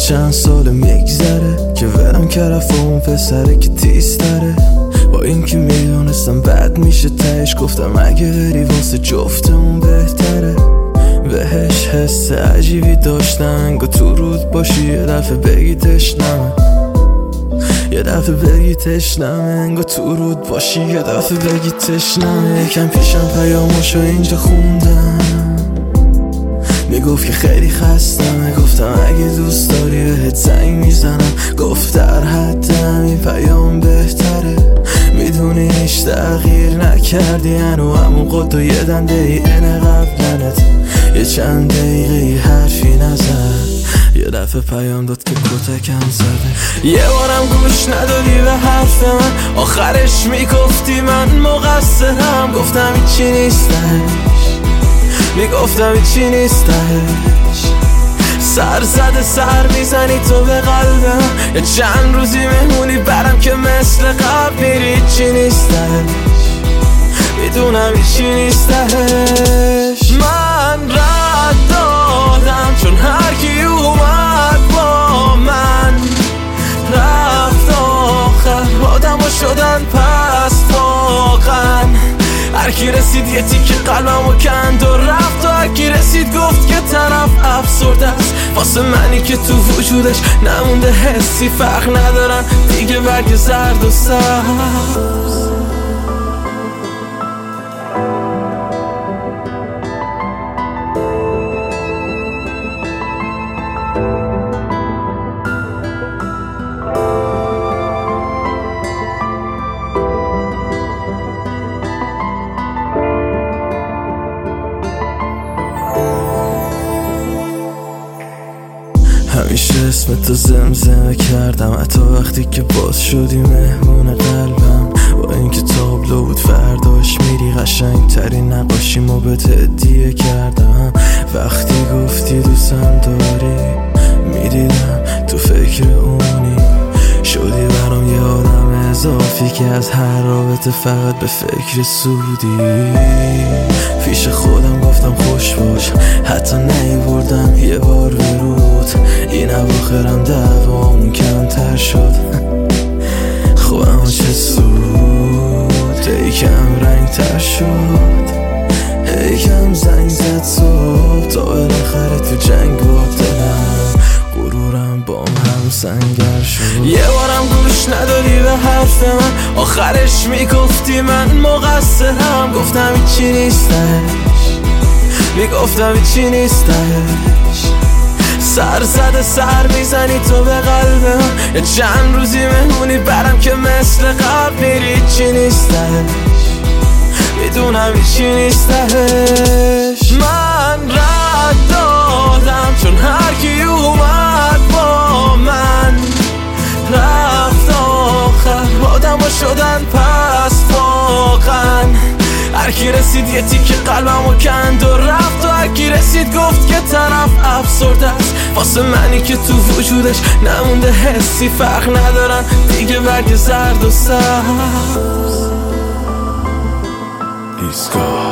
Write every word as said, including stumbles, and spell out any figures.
چند سال میگذره که ولم که رفت اون پسره که تیز داره. با این که میدونستم بد میشه تهش گفتم اگه بری واسه جفتمون بهتره. بهش حس عجیبی داشتم انگا تو رود باشی یه دفعه بگی تشنمه، یه دفعه بگی تشنمه، انگا تو رود باشی یه دفعه بگی تشنمه. یکم پیشم پیاماشو اینجا خوندم میگفت که خیلی خستمه، گفتم اگه دوست داری بهت زنگ میزنم، گفت در حد همین پیام بهتره. میدونی هیچ تغییر نکردی هنو همون قد و یه دنده ای اینه قبلنت، یه چند دقیقه حرفی نزد، یه دفعه پیام داد که کتکم زده. یه بارم گوش ندادی به حرف من، آخرش میگفتی من مقصرم، گفتم هیچی نیستش، میگفتم هیچی نیستش. سر زده سر میزنی تو به قلبم، یه چند روزی مهمونی برم که مثل قبل میری. هیچی نیستش، میدونم هیچی نیستش. من رد دادم چون هر کی اومد با من رفت آخر، آدم ها شدن پس واقعا. هر کی رسید یه تیک قلبمو کند و رفت، و هر کی رسید گفت که طرف افسرده است. واسه منی که تو وجودش نمونده حسی، فرق ندارن دیگه برگ زرد و سبز. همیشه اسم تو زمزمه کردم حتی وقتی که باز شدی مهمون قلبم. با اینکه تابلو بود فرداش میری، قشنگ ترین نقاشیمو بهت هدیه کردم. وقتی گفتی دوستم داری میدیدم تو فکر اونی، شدی برام یه آدم اضافی که از هر رابطه فقط به فکر سودی. پیش خودم گفتم خوش باش، حتی نیوردم یه بار برود، این اواخرم دوام کمتر شد. خب اما چه سود، یکم رنگ تر شد، یکم زنگ زد صبح تا بالاخره تو جنگ با دلم، غرورم بام هم سنگر شد. یه بارم گوش ندادی به حرف من، آخرش میگفتی من مقصرم، گفتم هیچی نیستش، میگفتم هیچی نیستش. سر زده سر میزنی تو به قلبم، یه چند روزی مهمونی برم که مثل قبل میری. هیچی نیستش، میدونم هیچی نیستش. من رد دادم چون هر کی اومد با من رفت آخر، آدم ها شدن پس واقعا. هر کی رسید یه تیک قلبمو کند و رفت، و هر کی رسید گفت که طرف افسرده است. واسه منی که تو وجودش نمونده حسی، فرق ندارن دیگه برگ زرد و سبز. ایسکا